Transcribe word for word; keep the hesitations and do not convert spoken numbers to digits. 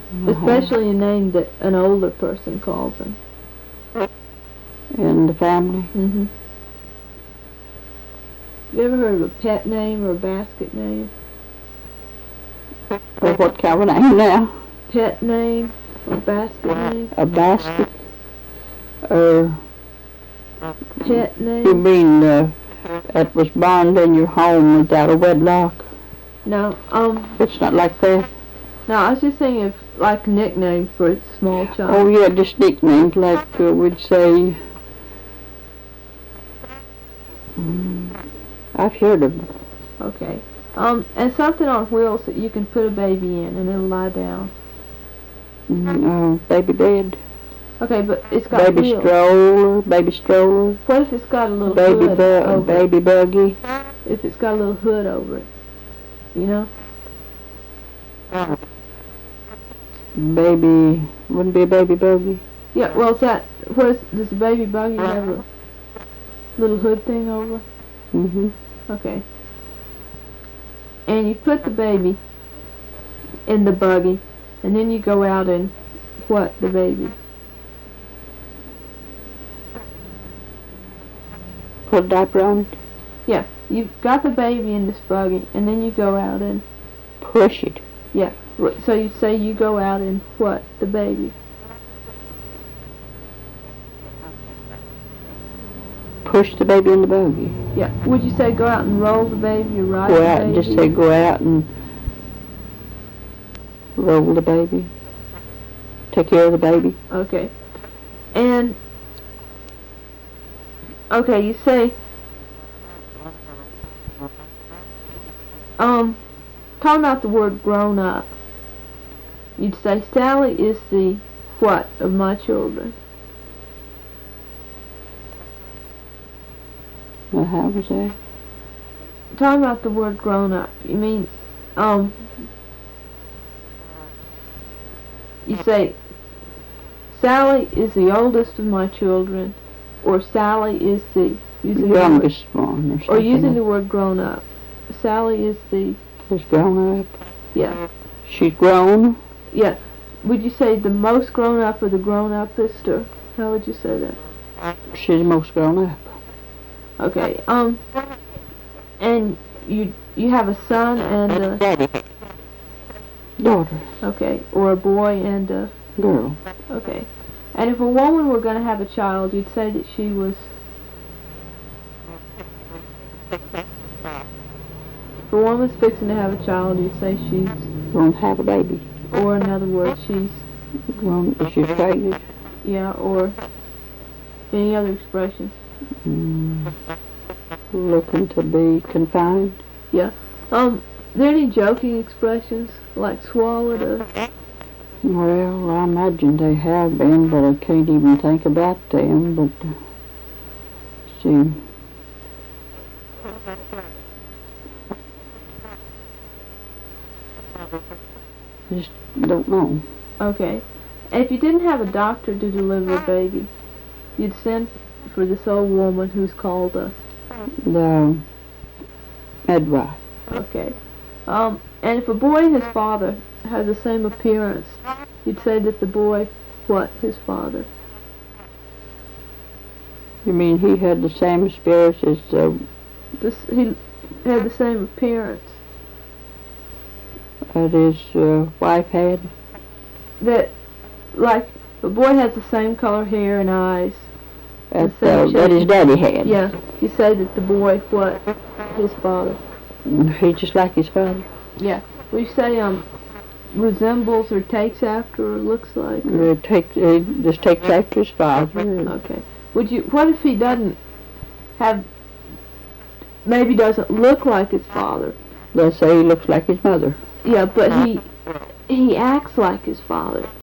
Especially a name that an older person calls him. In the family? Mm-hmm. You ever heard of a pet name or a basket name? Or what kind of name now? Pet name or basket name? A basket? Or Pet name? you mean uh, that was born in your home without a wedlock? No, um... It's not like that? No, I was just thinking of, like, a nickname for a small child. Oh, yeah, just nicknames, like uh, we'd say... Mm, I've heard of them. Okay. Um, and something on wheels that you can put a baby in and it'll lie down. Mm, uh, baby bed. Okay, but it's got baby wheels. stroller, baby stroller. What if it's got a little baby hood bu- over baby it? buggy. If it's got a little hood over it, you know? Baby, wouldn't be a baby buggy. Yeah, well, is that, what is, does the baby buggy have a little hood thing over? Mm-hmm. Okay. And you put the baby in the buggy, and then you go out and what the baby? Put a diaper on it. Yeah, you've got the baby in this buggy, and then you go out and push it. Yeah, so you say you go out and what the baby? Push the baby in the buggy. Yeah. Would you say go out and roll the baby or ride go the out baby? and just say go out and roll the baby. Take care of the baby. Okay. And okay, you say um talking about the word grown up. You'd say Sally is the what of my children? Well, how was that? Talking about the word grown up, you mean, um, you say, Sally is the oldest of my children, or Sally is the, using youngest the word, one, or something. Or using the word grown up. Sally is the... Is grown up? Yeah. She's grown? Yeah. Would you say the most grown up or the grown uppest, or how would you say that? She's the most grown up. Okay, um, and you you have a son and a daughter. Okay, or a boy and a girl. Okay, and if a woman were going to have a child, you'd say that she was. If a woman's fixing to have a child, you'd say she's going to have a baby. Or in other words, she's going. She's pregnant. Yeah, or any other expressions. Mm, looking to be confined. Yeah. Um, are there any joking expressions, like swallowed or... Well, I imagine they have been, but I can't even think about them, but... Uh, see... Just don't know. Okay. And if you didn't have a doctor to deliver a baby, you'd send for this old woman who's called a... The midwife. Okay. Um, and if a boy and his father has the same appearance, you'd say that the boy, what, his father? You mean he had the same appearance as the... This, he had the same appearance. That his uh, wife had? That, like, the boy has the same color hair and eyes. That, uh, that his daddy had. Yeah, you say that the boy, what, his father. He just like his father. Yeah, we say um resembles or takes after or looks like. Or... Uh, take, uh, just takes after his father. Okay. Would you? What if he doesn't have? Maybe doesn't look like his father. Let's say he looks like his mother. Yeah, but he he acts like his father.